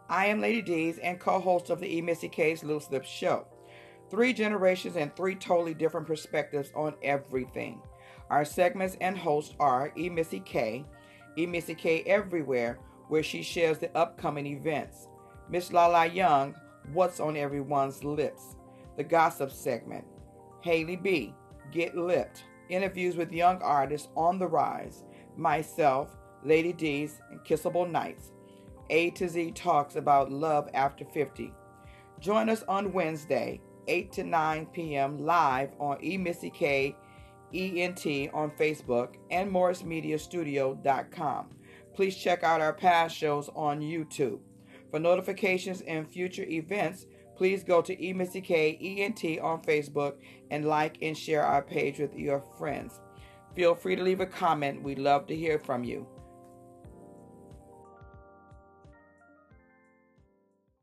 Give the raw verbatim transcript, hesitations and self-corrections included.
I am Lady D's and co-host of the E. Missy K's Little Slip Show. Three generations and three totally different perspectives on everything. Our segments and hosts are E. Missy K, E. Missy K Everywhere, where she shares the upcoming events. Miss Lala Young, What's on Everyone's Lips? The Gossip segment. Haley B, Get Lit, interviews with young artists on the rise. Myself, Lady D's, and Kissable Nights. A to Z talks about love after fifty. Join us on Wednesday, eight to nine p.m. live on E. Missy K E N T on Facebook and Morris Media Studio dot com. Please check out our past shows on YouTube. For notifications and future events, please go to E. Missy K E N T on Facebook and like and share our page with your friends. Feel free to leave a comment. We'd love to hear from you.